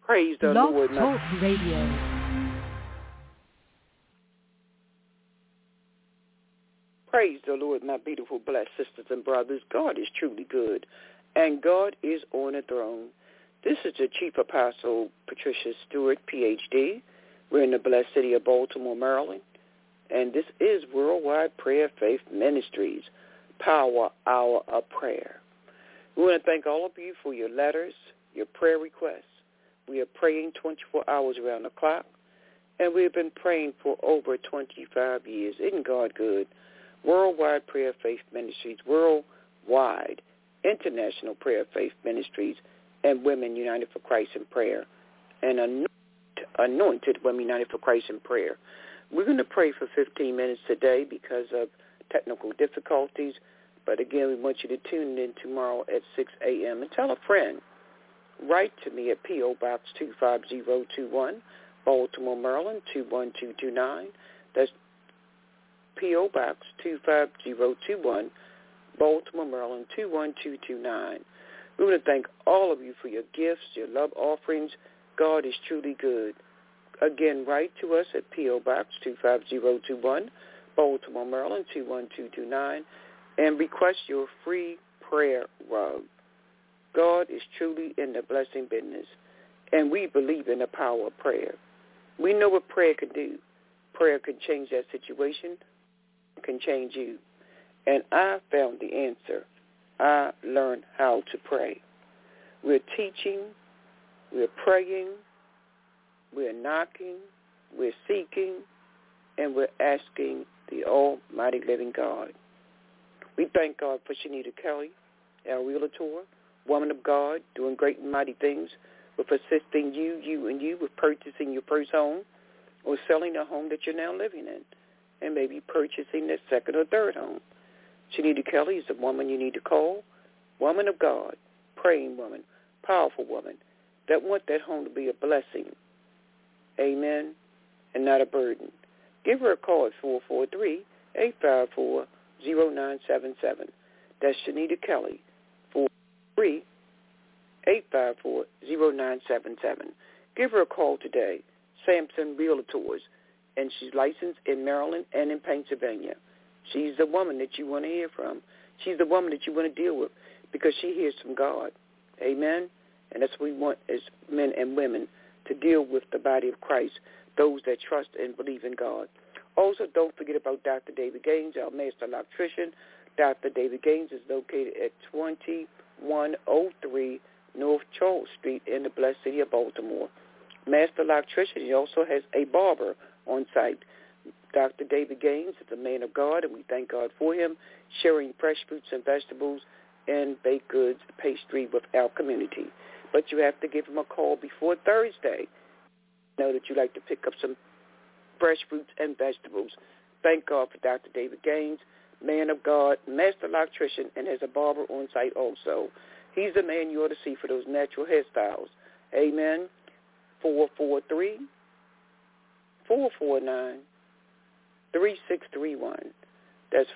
Praise the Blog Lord. Talk Radio. Praise the Lord, my beautiful, blessed sisters and brothers. God is truly good, and God is on the throne. This is the Chief Apostle, Patricia Stewart, Ph.D. We're in the blessed city of Baltimore, Maryland, and this is Worldwide Prayer Faith Ministries, Power Hour of Prayer. We want to thank all of you for your letters, your prayer requests. We are praying 24 hours around the clock, and we have been praying for over 25 years. Isn't God good? Worldwide Prayer Faith Ministries, Worldwide International Prayer Faith Ministries, and Women United for Christ in Prayer, and Anointed Women United for Christ in Prayer. We're going to pray for 15 minutes today because of technical difficulties, but again, we want you to tune in tomorrow at 6 a.m. and tell a friend. Write to me at P.O. Box 25021, Baltimore, Maryland 21229. That's P.O. Box 25021, Baltimore, Maryland 21229. We want to thank all of you for your gifts, your love offerings. God is truly good. Again, write to us at P.O. Box 25021, Baltimore, Maryland 21229, and request your free prayer rug. God is truly in the blessing business, and we believe in the power of prayer. We know what prayer can do. Prayer can change that situation, can change you. And I found the answer. I learned how to pray. We're teaching, we're praying, we're knocking, we're seeking, and we're asking the almighty living God. We thank God for Shanita Kelly, our realtor, woman of God, doing great and mighty things with assisting you with purchasing your first home or selling a home that you're now living in and maybe purchasing that second or third home. Shanita Kelly is the woman you need to call, woman of God, praying woman, powerful woman, that want that home to be a blessing, amen, and not a burden. Give her a call at 443-854-0977. That's Shanita Kelly, 443-854-0977. Give her a call today, Sampson Realtors, and she's licensed in Maryland and in Pennsylvania. She's the woman that you want to hear from. She's the woman that you want to deal with because she hears from God. Amen? And that's what we want as men and women, to deal with the body of Christ, those that trust and believe in God. Also, don't forget about Dr. David Gaines, our master electrician. Dr. David Gaines is located at 2103 North Charles Street in the blessed city of Baltimore. Master electrician. He also has a barber on site. Dr. David Gaines is a man of God, and we thank God for him, sharing fresh fruits and vegetables and baked goods, pastry with our community. But you have to give him a call before Thursday. Know that you like to pick up some fresh fruits and vegetables. Thank God for Dr. David Gaines, man of God, master electrician, and has a barber on site also. He's the man you ought to see for those natural hairstyles. Amen. 443-449-3631. That's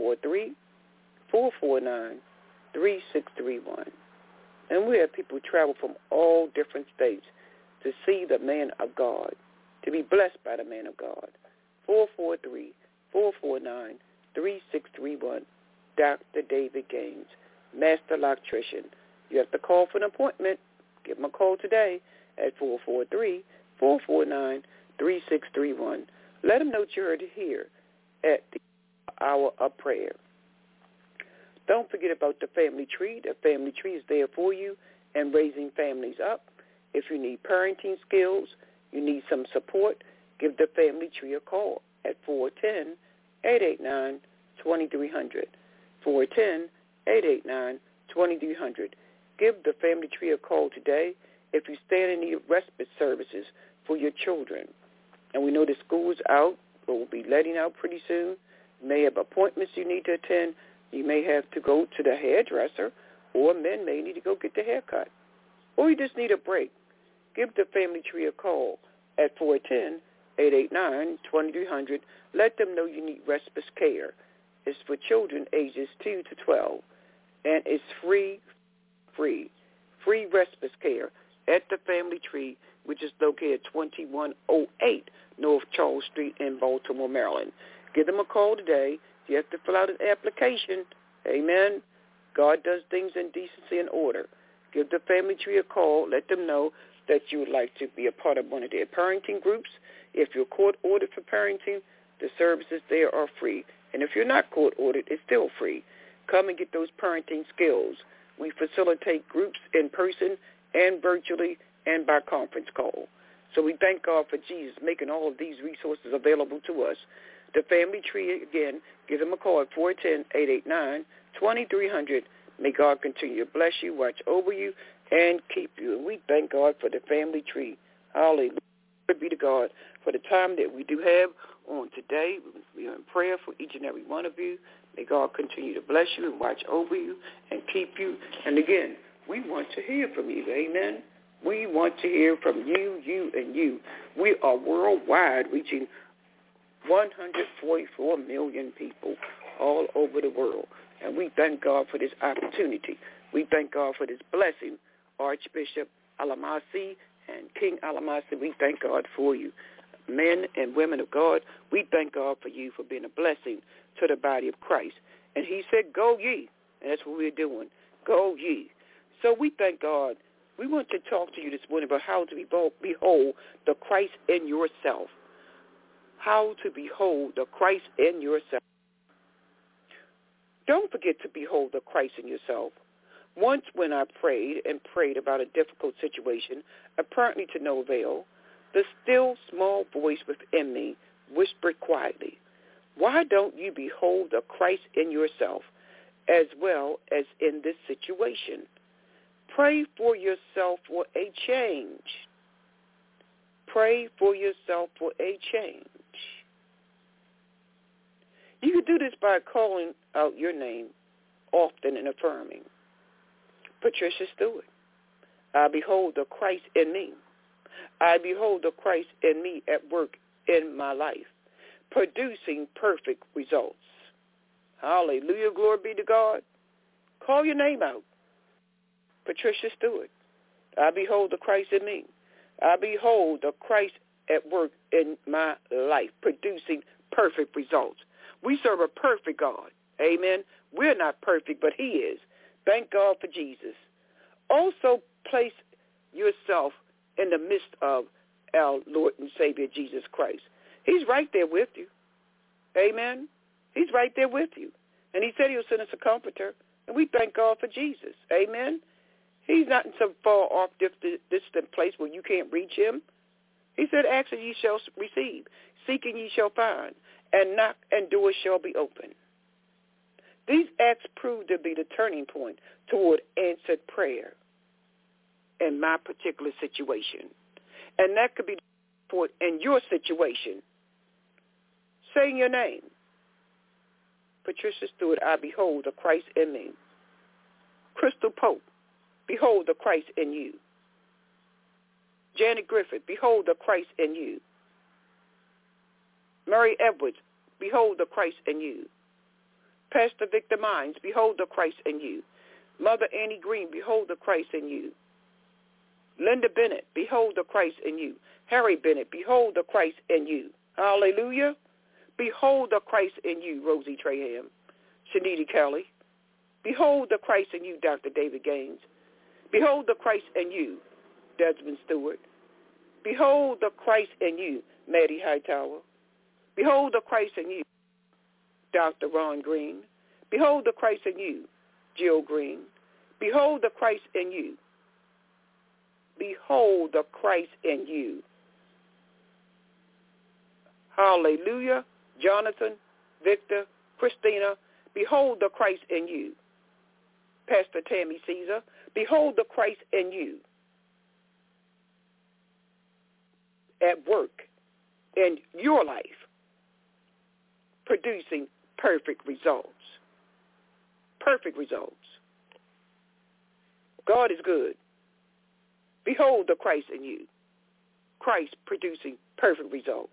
443-449-3631. And we have people travel from all different states to see the man of God, to be blessed by the man of God. 443-449-3631. Dr. David Gaines, master electrician. You have to call for an appointment. Give him a call today at 443-449-3631. Let him know that you heard it here at the Hour of Prayer. Don't forget about the family tree. The family tree is there for you and raising families up. If you need parenting skills, you need some support, give the family tree a call at 410-889-2300. 410-889-2300. Give the family tree a call today if you stand in need of respite services for your children. And we know the school is out, or will be letting out pretty soon. You may have appointments you need to attend. You may have to go to the hairdresser, or men may need to go get the haircut. Or you just need a break. Give the family tree a call at 410-889-2300. Let them know you need respite care. It's for children ages 2 to 12, and it's free respite care. at the Family Tree, which is located at 2108 North Charles Street in Baltimore, Maryland. Give them a call today. You have to fill out an application. Amen. God does things in decency and order. Give the Family Tree a call. Let them know that you would like to be a part of one of their parenting groups. If you're court-ordered for parenting, the services there are free. And if you're not court-ordered, it's still free. Come and get those parenting skills. We facilitate groups in person and virtually and by conference call. So we thank God for Jesus making all of these resources available to us. The Family Tree, again, give them a call at 410-889-2300. May God continue to bless you, watch over you, and keep you. And we thank God for the Family Tree. Hallelujah. Glory be to God for the time that we do have on today. We are in prayer for each and every one of you. May God continue to bless you and watch over you and keep you. And again, we want to hear from you. Amen. We want to hear from you, and you. We are worldwide, reaching 144 million people all over the world. And we thank God for this opportunity. We thank God for this blessing. Archbishop Alamasi and King Alamasi, we thank God for you. Men and women of God, we thank God for you for being a blessing to the body of Christ. And he said, go ye. And that's what we're doing. Go ye. So we thank God. We want to talk to you this morning about how to behold the Christ in yourself. How to behold the Christ in yourself. Don't forget to behold the Christ in yourself. Once when I prayed about a difficult situation, apparently to no avail, the still small voice within me whispered quietly, why don't you behold the Christ in yourself as well as in this situation? Pray for yourself for a change. Pray for yourself for a change. You can do this by calling out your name often and affirming, Patricia Stewart, I behold the Christ in me. I behold the Christ in me at work in my life, producing perfect results. Hallelujah, glory be to God. Call your name out. Patricia Stewart, I behold the Christ in me. I behold the Christ at work in my life, producing perfect results. We serve a perfect God. Amen. We're not perfect, but he is. Thank God for Jesus. Also place yourself in the midst of our Lord and Savior Jesus Christ. He's right there with you. Amen. He's right there with you. And he said he'll send us a comforter. And we thank God for Jesus. Amen. He's not in some far off distant place where you can't reach him. He said, ask and ye shall receive. Seek and ye shall find. And knock and doors shall be open. These acts proved to be the turning point toward answered prayer in my particular situation. And that could be for in your situation. Saying your name. Patricia Stewart, I behold the Christ in me. Crystal Pope, behold the Christ in you. Janet Griffith, behold the Christ in you. Mary Edwards, behold the Christ in you. Pastor Victor Mines, behold the Christ in you. Mother Annie Green, behold the Christ in you. Linda Bennett, behold the Christ in you. Harry Bennett, behold the Christ in you. Hallelujah. Behold the Christ in you, Rosie Traham. Shanita Kelly. Behold the Christ in you, Dr. David Gaines. Behold the Christ in you, Desmond Stewart. Behold the Christ in you, Maddie Hightower. Behold the Christ in you, Dr. Ron Green. Behold the Christ in you, Jill Green. Behold the Christ in you. Behold the Christ in you. Hallelujah. Jonathan, Victor, Christina, behold the Christ in you. Pastor Tammy Caesar, behold the Christ in you. At work in your life, producing perfect results. Perfect results. God is good. Behold the Christ in you. Christ producing perfect results.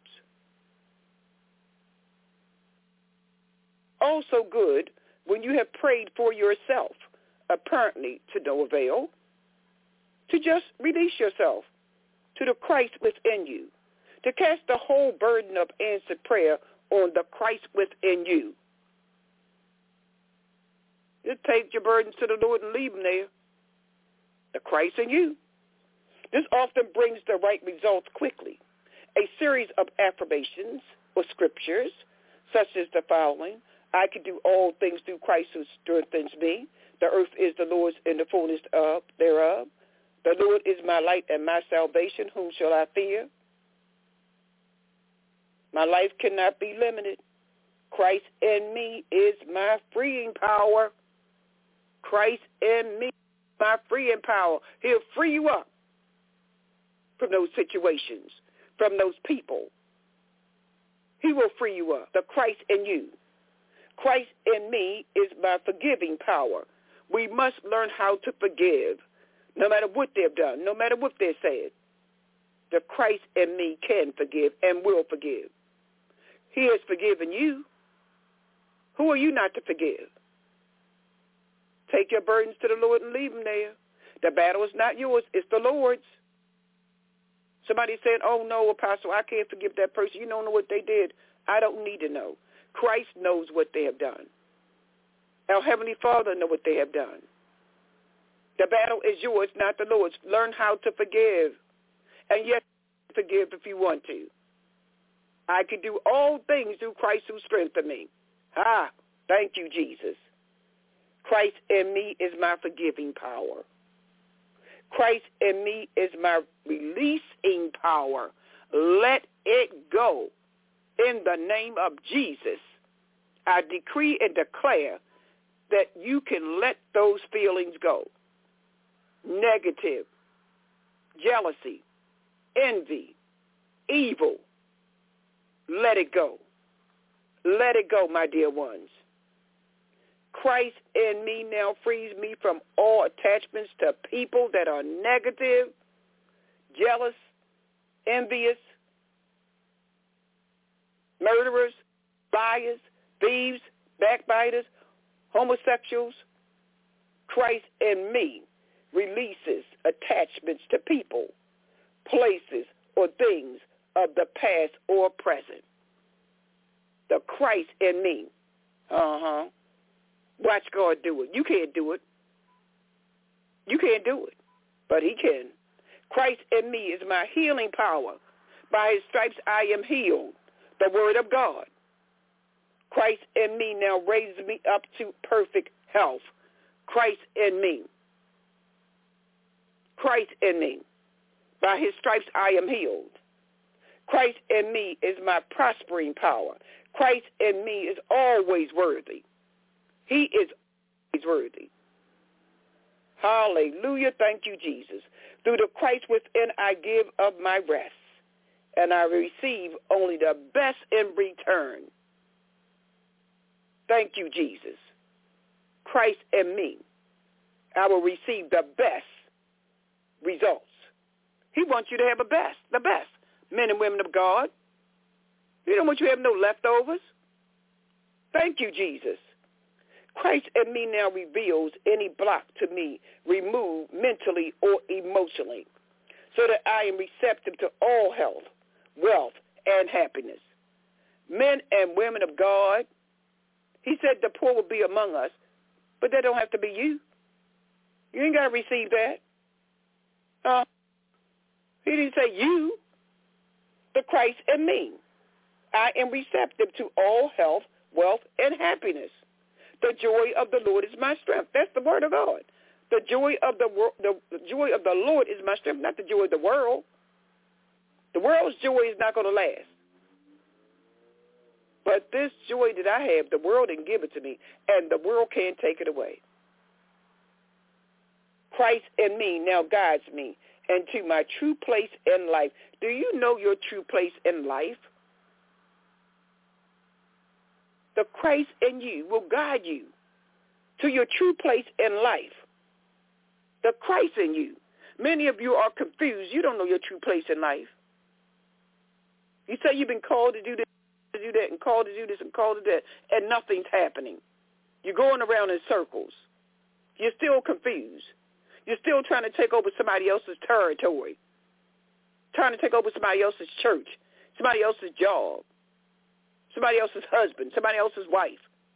Also good when you have prayed for yourself, apparently to no avail. to just release yourself to the Christ within you, to cast the whole burden of answered prayer on the Christ within you. Just take your burdens to the Lord and leave them there. The Christ in you. This often brings the right results quickly. A series of affirmations or scriptures, such as the following: I can do all things through Christ who strengthens me. The earth is the Lord's and the fullness thereof. The Lord is my light and my salvation. Whom shall I fear? My life cannot be limited. Christ in me is my freeing power. Christ in me is my freeing power. He'll free you up from those situations, from those people. He will free you up. The Christ in you. Christ in me is my forgiving power. We must learn how to forgive, no matter what they've done, no matter what they said. The Christ in me can forgive and will forgive. He has forgiven you. Who are you not to forgive? Take your burdens to the Lord and leave them there. The battle is not yours. It's the Lord's. Somebody said, oh, no, Apostle, I can't forgive that person. You don't know what they did. I don't need to know. Christ knows what they have done. Our Heavenly Father knows what they have done. The battle is yours, not the Lord's. Learn how to forgive. And yes, forgive if you want to. I can do all things through Christ who strengthens me. Thank you, Jesus. Christ in me is my forgiving power. Christ in me is my releasing power. Let it go. In the name of Jesus, I decree and declare that you can let those feelings go. Negative, jealousy, envy, evil. Let it go. Let it go, my dear ones. Christ in me now frees me from all attachments to people that are negative, jealous, envious, murderers, liars, thieves, backbiters, homosexuals. Christ in me releases attachments to people, places, or things of the past or present. The Christ in me. Watch God do it. You can't do it. You can't do it, but he can. Christ in me is my healing power. By his stripes I am healed. The word of God. Christ in me now raises me up to perfect health. Christ in me. Christ in me. By his stripes I am healed. Christ in me is my prospering power. Christ in me is always worthy. He is always worthy. Hallelujah. Thank you, Jesus. Through the Christ within I give of my rest, and I receive only the best in return. Thank you, Jesus. Christ in me, I will receive the best results. He wants you to have the best. Men and women of God. He don't want you to have no leftovers. Thank you, Jesus. Christ in me now reveals any block to me, removed mentally or emotionally, so that I am receptive to all health, wealth, and happiness. Men and women of God, he said the poor will be among us, but that don't have to be you. You ain't got to receive that. He didn't say you. The Christ in me. I am receptive to all health, wealth, and happiness. The joy of the Lord is my strength. That's the word of God. The joy of the joy of the Lord is my strength, not the joy of the world. The world's joy is not going to last. But this joy that I have, the world didn't give it to me, and the world can't take it away. Christ in me now guides me into my true place in life. Do you know your true place in life? The Christ in you will guide you to your true place in life. The Christ in you. Many of you are confused. You don't know your true place in life. You say you've been called to do this, to do that, and called to do this, and called to that, and nothing's happening. You're going around in circles. You're still confused. You're still trying to take over somebody else's territory, trying to take over somebody else's church, somebody else's job, somebody else's husband, somebody else's wife.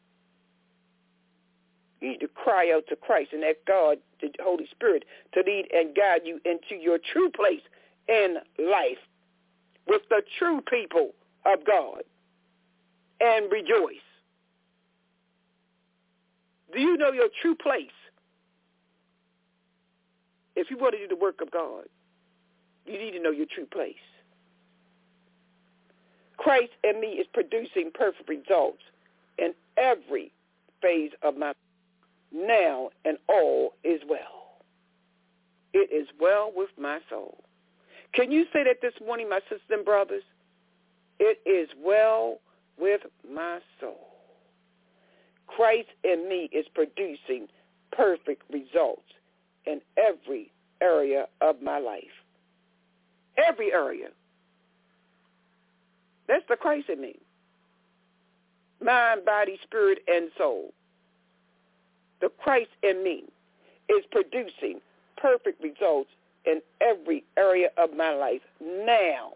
You need to cry out to Christ and ask God, the Holy Spirit, to lead and guide you into your true place in life with the true people of God, and rejoice. Do you know your true place? If you want to do the work of God, you need to know your true place. Christ in me is producing perfect results in every phase of my life. Now and all is well. It is well with my soul. Can you say that this morning, my sisters and brothers? It is well with my soul. Christ in me is producing perfect results in every area of my life. Every area. That's the Christ in me. Mind, body, spirit, and soul. The Christ in me is producing perfect results in every area of my life. Now,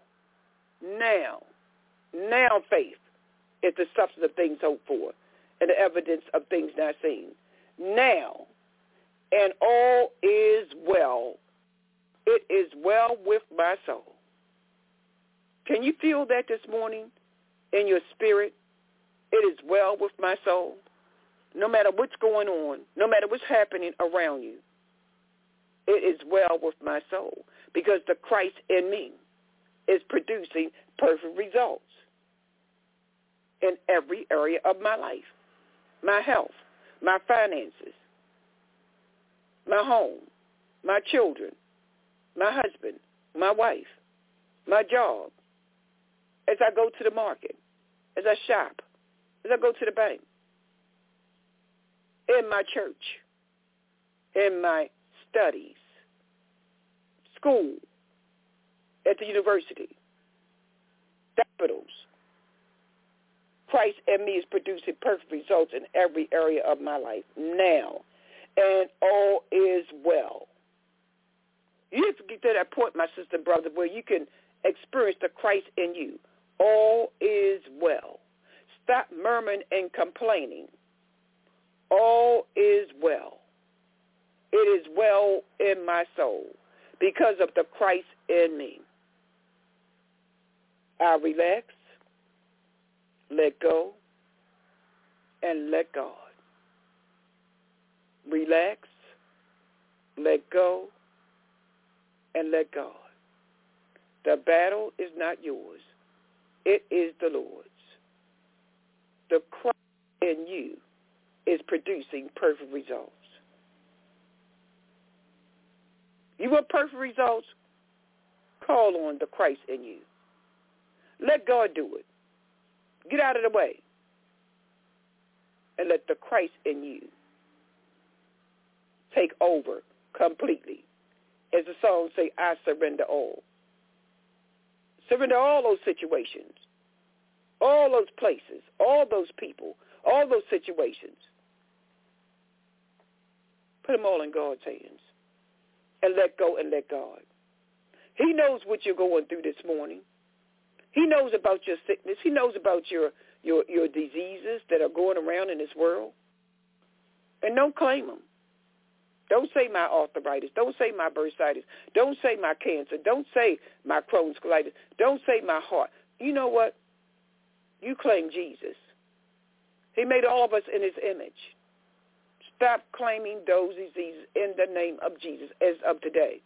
faith is the substance of things hoped for and the evidence of things not seen. Now, and all is well. It is well with my soul. Can you feel that this morning in your spirit? It is well with my soul. No matter what's going on, no matter what's happening around you, it is well with my soul because the Christ in me is producing perfect results in every area of my life. My health, my finances, my home, my children, my husband, my wife, my job, as I go to the market, as I shop, as I go to the bank, in my church, in my studies, school, at the university, capitals. Christ in me is producing perfect results in every area of my life now, and all is well. You have to get to that point, my sister and brother, where you can experience the Christ in you. All is well. Stop murmuring and complaining. All is well. It is well in my soul because of the Christ in me. I relax, let go, and let God. Relax, let go, and let God. The battle is not yours. It is the Lord's. The Christ in you is producing perfect results. You want perfect results? Call on the Christ in you. Let God do it. Get out of the way. And let the Christ in you take over completely. As the song say, I surrender all. Surrender all those situations, all those places, all those people, all those situations. Put them all in God's hands and let go and let God. He knows what you're going through this morning. He knows about your sickness. He knows about your diseases that are going around in this world. And don't claim them. Don't say my arthritis. Don't say my bursitis. Don't say my cancer. Don't say my Crohn's colitis. Don't say my heart. You know what? You claim Jesus. He made all of us in his image. Stop claiming those diseases in the name of Jesus as of today.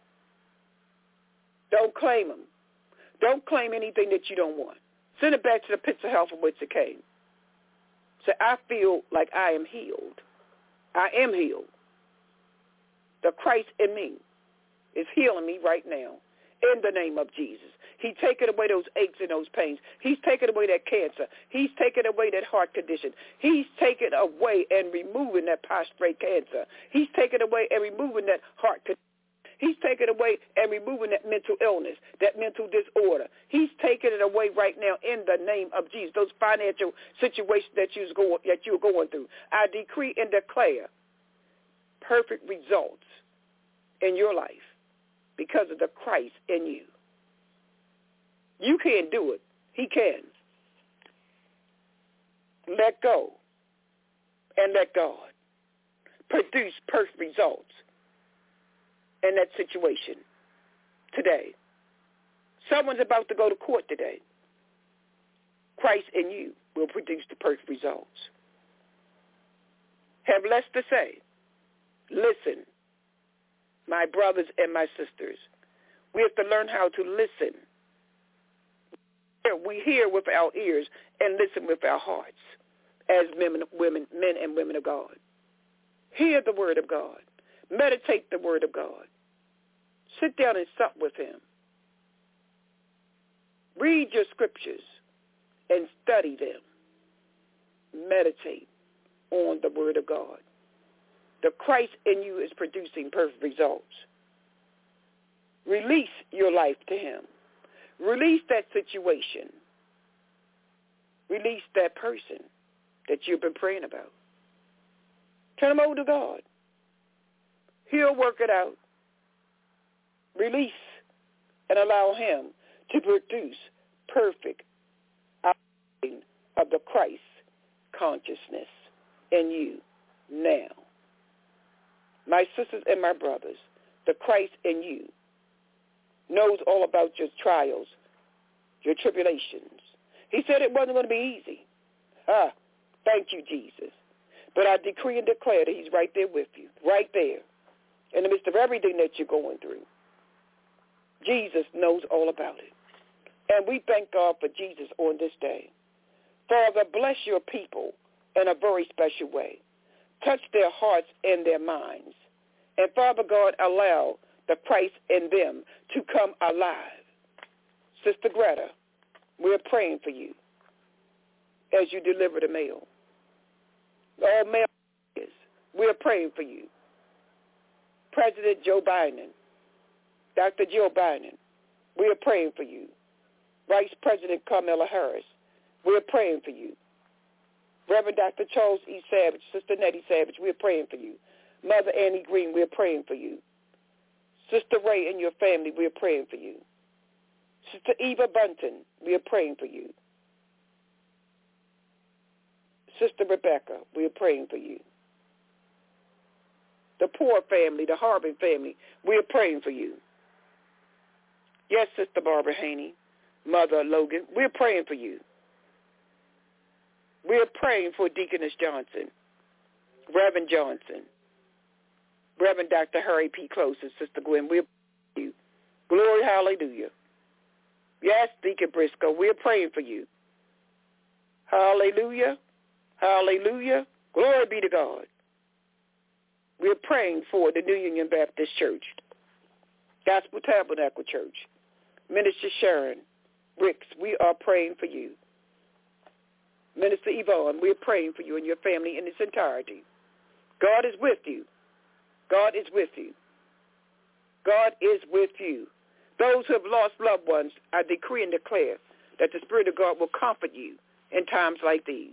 Don't claim them. Don't claim anything that you don't want. Send it back to the pits of hell from which it came. Say, I feel like I am healed. I am healed. The Christ in me is healing me right now in the name of Jesus. He's taking away those aches and those pains. He's taking away that cancer. He's taking away that heart condition. He's taking away and removing that prostate cancer. He's taking away and removing that heart condition. He's taking away and removing that mental illness, that mental disorder. He's taking it away right now in the name of Jesus. Those financial situations that you're going through. I decree and declare perfect results in your life because of the Christ in you. You can't do it. He can. Let go and let God produce perfect results in that situation today. Someone's about to go to court today. Christ in you will produce the perfect results. Have less to say. Listen, my brothers and my sisters. We have to learn how to listen. We hear with our ears and listen with our hearts as men and women of God. Hear the word of God. Meditate the word of God. Sit down and sup with him. Read your scriptures and study them. Meditate on the word of God. The Christ in you is producing perfect results. Release your life to him. Release that situation. Release that person that you've been praying about. Turn them over to God. He'll work it out. Release and allow him to produce perfect outworking of the Christ consciousness in you now. My sisters and my brothers, the Christ in you knows all about your trials, your tribulations. He said it wasn't going to be easy. Thank you, Jesus. But I decree and declare that he's right there with you, right there, in the midst of everything that you're going through. Jesus knows all about it. And we thank God for Jesus on this day. Father, bless your people in a very special way. Touch their hearts and their minds. And Father God, allow the Christ in them to come alive. Sister Greta, we're praying for you as you deliver the mail. All mail is. We're praying for you. President Joe Biden, Dr. Joe Biden, we're praying for you. Vice President Kamala Harris, we're praying for you. Reverend Dr. Charles E. Savage, Sister Nettie Savage, we're praying for you. Mother Annie Green, we're praying for you. Sister Ray and your family, we're praying for you. Sister Eva Bunton, we are praying for you. Sister Rebecca, we are praying for you. The Poor family, the Harbin family, we are praying for you. Yes, Sister Barbara Haney, Mother Logan, we're praying for you. We're praying for Deaconess Johnson, Reverend Johnson, Reverend Dr. Harry P. Close, and Sister Gwen, we're praying for you. Glory, hallelujah. Yes, Deacon Briscoe, we're praying for you. Hallelujah. Hallelujah. Glory be to God. We're praying for the New Union Baptist Church, Gospel Tabernacle Church, Minister Sharon Ricks, we are praying for you. Minister Yvonne, we're praying for you and your family in its entirety. God is with you. God is with you. God is with you. Those who have lost loved ones, I decree and declare that the Spirit of God will comfort you in times like these.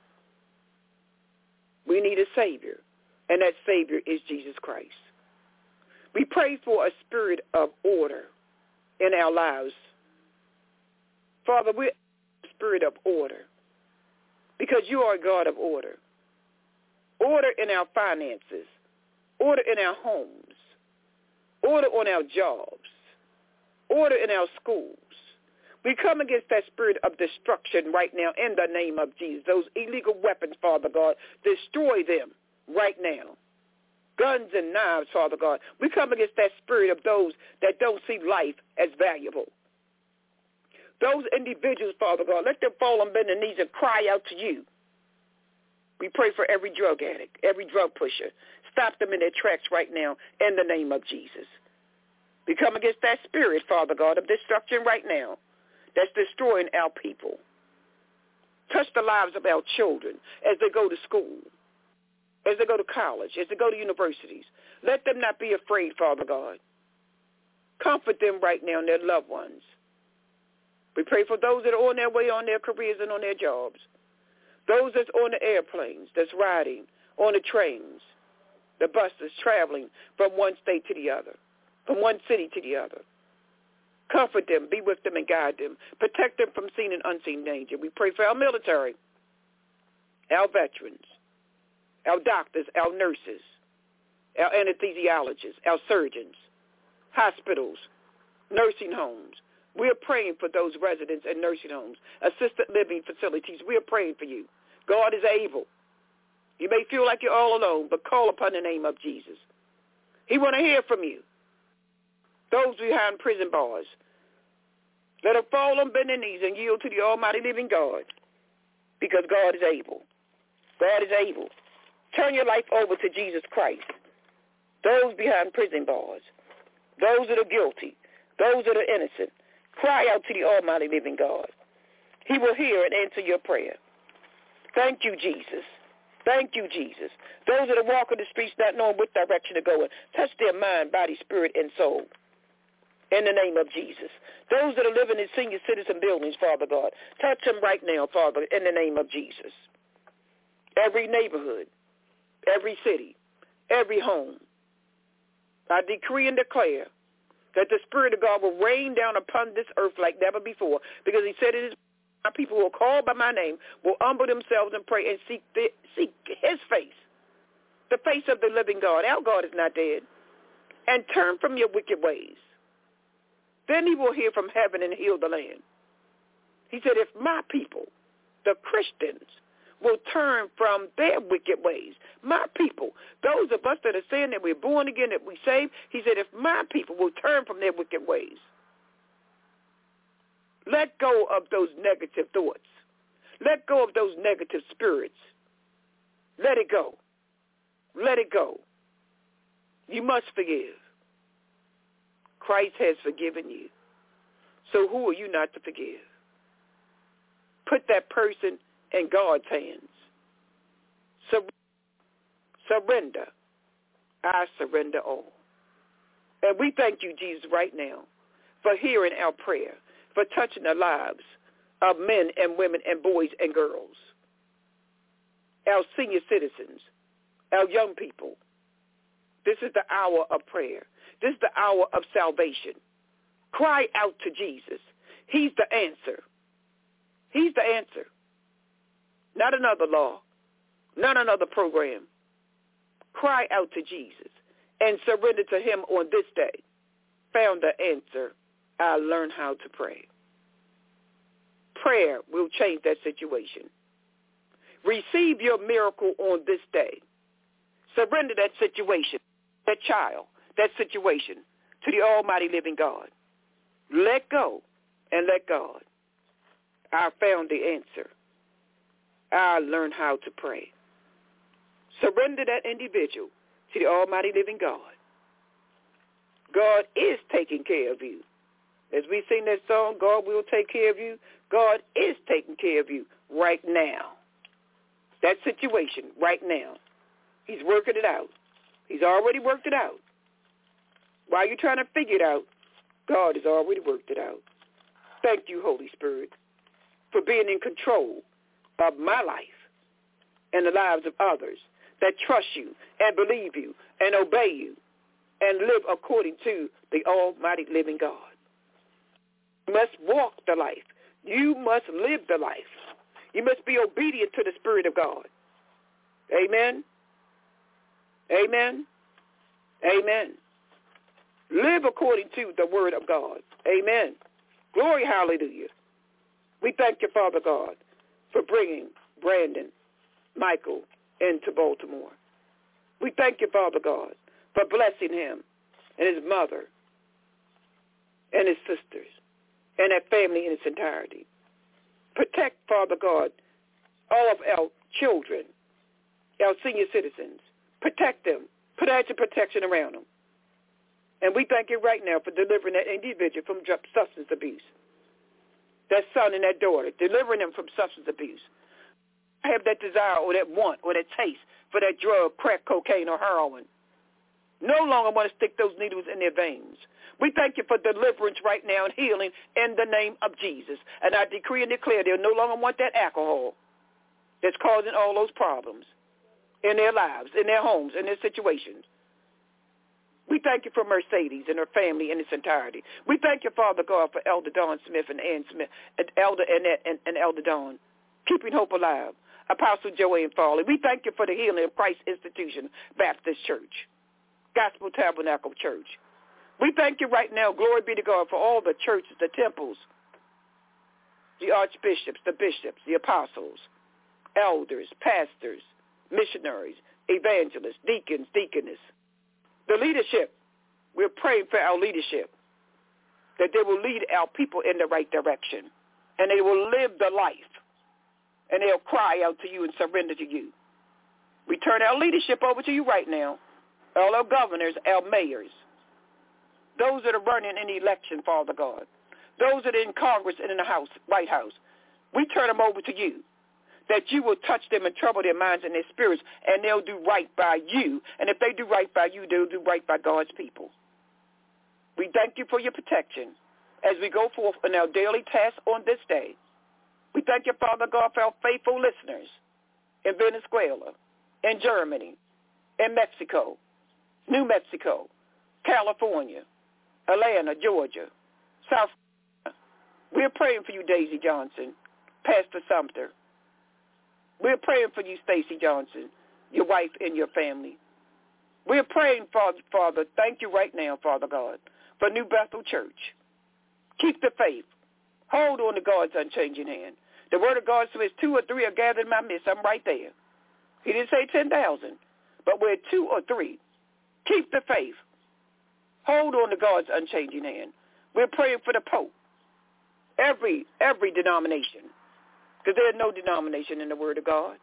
We need a Savior, and that Savior is Jesus Christ. We pray for a spirit of order in our lives. Father, we're a spirit of order because you are a God of order. Order in our finances, order in our homes, order on our jobs, order in our schools. We come against that spirit of destruction right now in the name of Jesus. Those illegal weapons, Father God, destroy them right now. Guns and knives, Father God. We come against that spirit of those that don't see life as valuable. Those individuals, Father God, let them fall on bending knees and cry out to you. We pray for every drug addict, every drug pusher. Stop them in their tracks right now in the name of Jesus. We come against that spirit, Father God, of destruction right now that's destroying our people. Touch the lives of our children as they go to school, as they go to college, as they go to universities. Let them not be afraid, Father God. Comfort them right now and their loved ones. We pray for those that are on their way on their careers and on their jobs. Those that's on the airplanes, that's riding, on the trains. the buses traveling from one state to the other, from one city to the other. Comfort them, be with them, and guide them. Protect them from seen and unseen danger. We pray for our military, our veterans, our doctors, our nurses, our anesthesiologists, our surgeons, hospitals, nursing homes. We are praying for those residents in nursing homes, assisted living facilities. We are praying for you. God is able. You may feel like you're all alone, but call upon the name of Jesus. He want to hear from you. Those behind prison bars, let them fall on bending knees and yield to the almighty living God, because God is able. God is able. Turn your life over to Jesus Christ. Those behind prison bars, those that are guilty, those that are innocent, cry out to the almighty living God. He will hear and answer your prayer. Thank you, Jesus. Thank you, Jesus. Those that are walking the streets not knowing what direction to go in, touch their mind, body, spirit, and soul. In the name of Jesus. Those that are living in senior citizen buildings, Father God, touch them right now, Father, in the name of Jesus. Every neighborhood, every city, every home, I decree and declare that the Spirit of God will rain down upon this earth like never before, because he said it is my people who are called by my name will humble themselves and pray and seek his face, the face of the living God. Our God is not dead. And turn from your wicked ways. Then he will hear from heaven and heal the land. He said, if my people, the Christians, will turn from their wicked ways, my people, those of us that are saying that we're born again, that we saved, he said, if my people will turn from their wicked ways, let go of those negative thoughts. Let go of those negative spirits. Let it go. Let it go. You must forgive. Christ has forgiven you. So who are you not to forgive? Put that person in God's hands. Surrender. I surrender all. And we thank you, Jesus, right now for hearing our prayer, for touching the lives of men and women and boys and girls, our senior citizens, our young people. This is the hour of prayer. This is the hour of salvation. Cry out to Jesus. He's the answer. He's the answer. Not another law, not another program. Cry out to Jesus and surrender to him on this day. Found the answer. I learned how to pray. Prayer will change that situation. Receive your miracle on this day. Surrender that situation, that child, that situation to the almighty living God. Let go and let God. I found the answer. I learned how to pray. Surrender that individual to the almighty living God. God is taking care of you. As we sing that song, God will take care of you. God is taking care of you right now. That situation right now. He's working it out. He's already worked it out. While you're trying to figure it out, God has already worked it out. Thank you, Holy Spirit, for being in control of my life and the lives of others that trust you and believe you and obey you and live according to the almighty living God. You must walk the life. You must live the life. You must be obedient to the Spirit of God. Amen. Amen. Amen. Live according to the word of God. Amen. Glory, hallelujah. We thank you, Father God, for bringing Brandon Michael into Baltimore. We thank you, Father God, for blessing him and his mother and his sisters and that family in its entirety. Protect, Father God, all of our children, our senior citizens. Protect them. Put a hedge of protection around them. And we thank you right now for delivering that individual from substance abuse. That son and that daughter, delivering them from substance abuse. I have that desire or that want or that taste for that drug, crack, cocaine, or heroin. No longer want to stick those needles in their veins. We thank you for deliverance right now and healing in the name of Jesus. And I decree and declare they'll no longer want that alcohol that's causing all those problems. in their lives, in their homes, in their situations. We thank you for Mercedes and her family in its entirety. We thank you, Father God, for Elder Dawn Smith and Ann Smith, and Elder Annette and Elder Dawn, keeping hope alive. Apostle Joanne Farley. We thank you for the healing of Christ Institution Baptist Church, Gospel Tabernacle Church. We thank you right now, glory be to God, for all the churches, the temples, the archbishops, the bishops, the apostles, elders, pastors, missionaries, evangelists, deacons, deaconess, the leadership. We're praying for our leadership, that they will lead our people in the right direction, and they will live the life, and they'll cry out to you and surrender to you. We turn our leadership over to you right now, all our governors, our mayors, those that are running in the election, Father God, those that are in Congress and in the House, White House. We turn them over to you, that you will touch them and trouble their minds and their spirits, and they'll do right by you. And if they do right by you, they'll do right by God's people. We thank you for your protection as we go forth in our daily tasks on this day. We thank you, Father God, for our faithful listeners in Venezuela, in Germany, in Mexico, New Mexico, California, Atlanta, Georgia, South Carolina. We're praying for you, Daisy Johnson, Pastor Sumter. We're praying for you, Stacy Johnson, your wife and your family. We're praying, Father, thank you right now, Father God, for New Bethel Church. Keep the faith. Hold on to God's unchanging hand. The word of God says 2 or 3 are gathered in my midst. I'm right there. He didn't say 10,000, but where 2 or 3. Keep the faith. Hold on to God's unchanging hand. We're praying for the Pope, every denomination, because there's no denomination in the Word of God.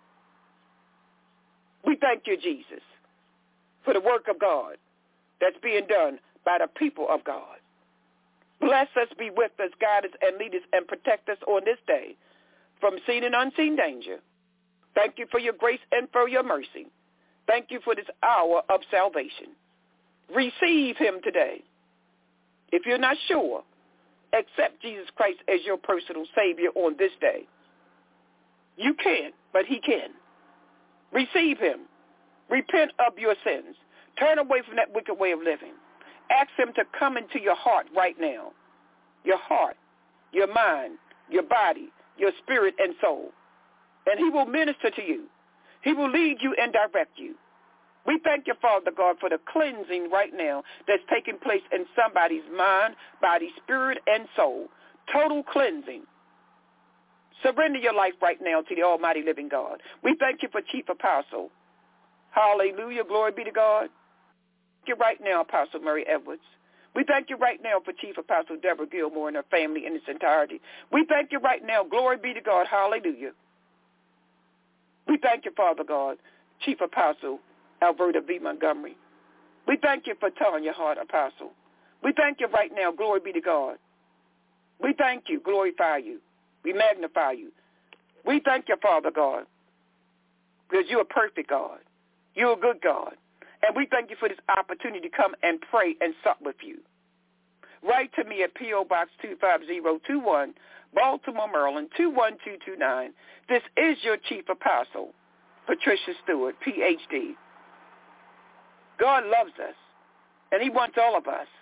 We thank you, Jesus, for the work of God that's being done by the people of God. Bless us, be with us, guide us, and lead us, and protect us on this day from seen and unseen danger. Thank you for your grace and for your mercy. Thank you for this hour of salvation. Receive him today. If you're not sure, accept Jesus Christ as your personal Savior on this day. You can, but he can. Receive him. Repent of your sins. Turn away from that wicked way of living. Ask him to come into your heart right now. Your heart, your mind, your body, your spirit and soul. And he will minister to you. He will lead you and direct you. We thank you, Father God, for the cleansing right now that's taking place in somebody's mind, body, spirit, and soul. Total cleansing. Surrender your life right now to the almighty living God. We thank you for Chief Apostle. Hallelujah. Glory be to God. Thank you right now, Apostle Murray Edwards. We thank you right now for Chief Apostle Deborah Gilmore and her family in its entirety. We thank you right now. Glory be to God. Hallelujah. We thank you, Father God, Chief Apostle Alberta V. Montgomery. We thank you for Tanya Hart, Apostle. We thank you right now. Glory be to God. We thank you, glorify you. We magnify you. We thank you, Father God, because you're a perfect God. You're a good God. And we thank you for this opportunity to come and pray and sup with you. Write to me at P.O. Box 25021, Baltimore, Maryland, 21229. This is your Chief Apostle, Patricia Stewart, Ph.D. God loves us, and he wants all of us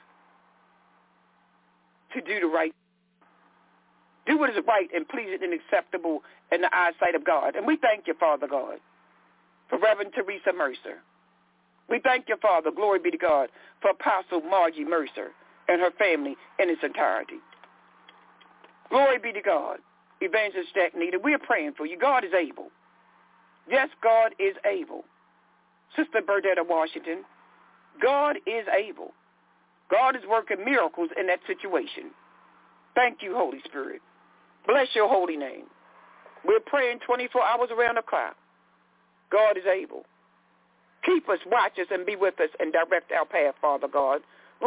to do the right. Do what is right and pleasing and acceptable in the eyesight of God. And we thank you, Father God, for Reverend Teresa Mercer. We thank you, Father, glory be to God, for Apostle Margie Mercer and her family in its entirety. Glory be to God. Evangelist Jack Nita, we are praying for you. God is able. Yes, God is able. Sister Bernadetta Washington, God is able. God is working miracles in that situation. Thank you, Holy Spirit. Bless your holy name. We're praying 24 hours around the clock. God is able. Keep us, watch us, and be with us and direct our path, Father God.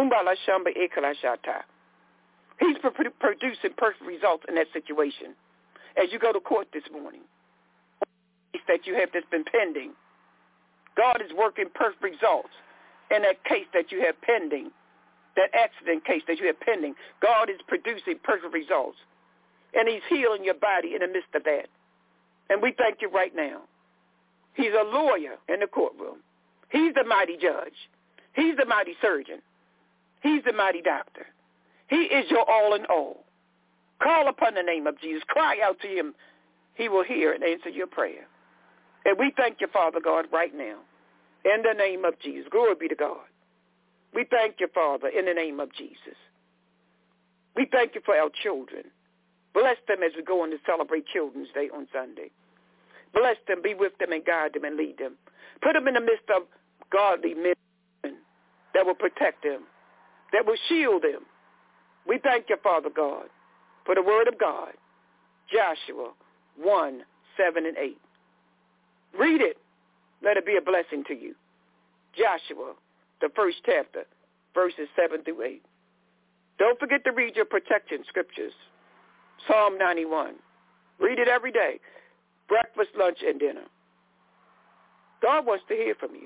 He's producing perfect results in that situation. As you go to court this morning, that you have that's been pending, God is working perfect results in that case that you have pending, that accident case that you have pending. God is producing perfect results, and he's healing your body in the midst of that. And we thank you right now He's a lawyer in the courtroom. He's the mighty judge. He's the mighty surgeon. He's the mighty doctor. He is your all in all. Call upon the name of Jesus. Cry out to him. He will hear and answer your prayer. And we thank you, Father God, right now, in the name of Jesus. Glory be to God. We thank you, Father, in the name of Jesus. We thank you for our children. Bless them as we go on to celebrate Children's Day on Sunday. Bless them, be with them, and guide them and lead them. Put them in the midst of godly men that will protect them, that will shield them. We thank you, Father God, for the word of God, Joshua 1, 7, and 8. Read it. Let it be a blessing to you. Joshua, the first chapter, verses 7 through 8. Don't forget to read your protection scriptures. Psalm 91. Read it every day. Breakfast, lunch, and dinner. God wants to hear from you.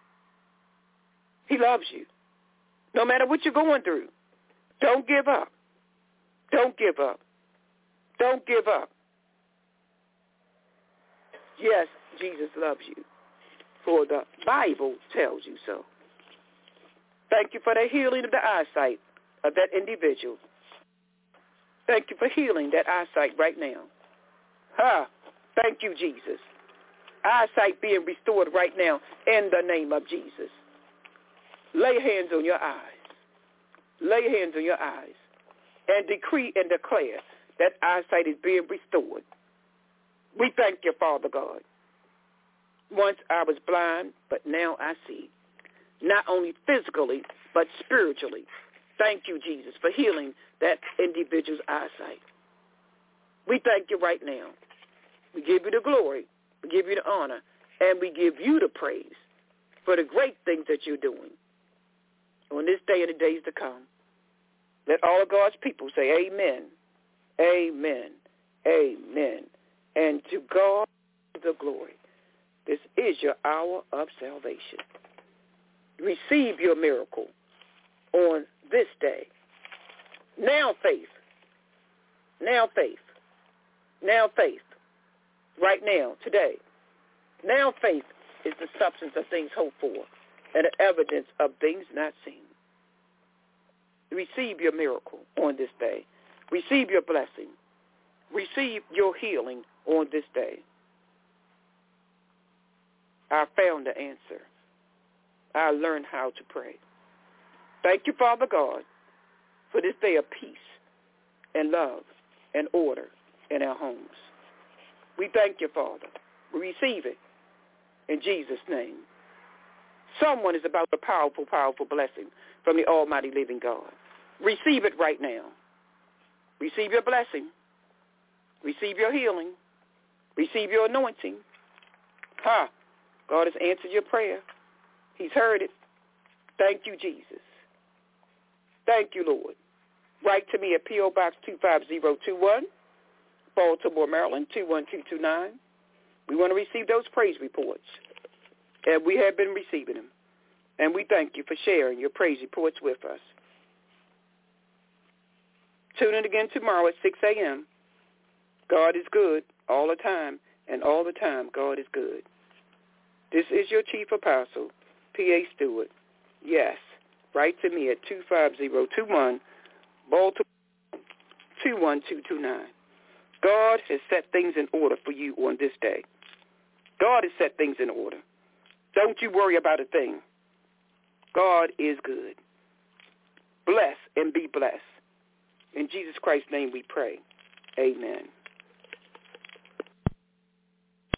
He loves you. No matter what you're going through, don't give up. Don't give up. Don't give up. Yes, Jesus loves you, for the Bible tells you so. Thank you for the healing of the eyesight of that individual. Thank you for healing that eyesight right now. Thank you, Jesus. Eyesight being restored right now in the name of Jesus. Lay hands on your eyes. Lay hands on your eyes and decree and declare that eyesight is being restored. We thank you, Father God. Once I was blind, but now I see. Not only physically, but spiritually. Thank you, Jesus, for healing that individual's eyesight. We thank you right now. We give you the glory. We give you the honor. And we give you the praise for the great things that you're doing on this day and the days to come. Let all of God's people say amen, amen, amen. And to God the glory. This is your hour of salvation. Receive your miracle on this day. Now faith. Now faith. Now faith. Right now, today. Now faith is the substance of things hoped for and the evidence of things not seen. Receive your miracle on this day. Receive your blessing. Receive your healing on this day. I found the answer. I learned how to pray. Thank you, Father God, for this day of peace and love and order in our homes. We thank you, Father. We receive it in Jesus' name. Someone is about a powerful, powerful blessing from the almighty living God. Receive it right now. Receive your blessing. Receive your healing. Receive your anointing. God has answered your prayer. He's heard it. Thank you, Jesus. Thank you, Lord. Write to me at P.O. Box 25021, Baltimore, Maryland, 21229. We want to receive those praise reports, and we have been receiving them. And we thank you for sharing your praise reports with us. Tune in again tomorrow at 6 a.m. God is good all the time, and all the time God is good. This is your Chief Apostle, P.A. Stewart. Yes, write to me at 25021, Baltimore, 21229. God has set things in order for you on this day. God has set things in order. Don't you worry about a thing. God is good. Bless and be blessed. In Jesus Christ's name we pray. Amen.